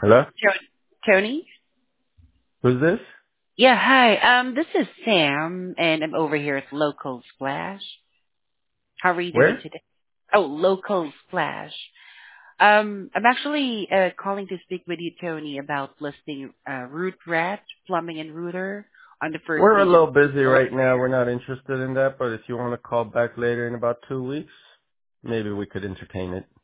Hello? Tony? Who's this? Yeah, hi. This is Sam, and I'm over here at Local Splash. How are you doing Where? today? Oh, Local Splash. I'm actually calling to speak with you, Tony, about listing Root Rat, Plumbing and Router on the first We're a page of little busy Google. right now. We're not interested in that, but if you want to call back later in about 2 weeks, maybe we could entertain it.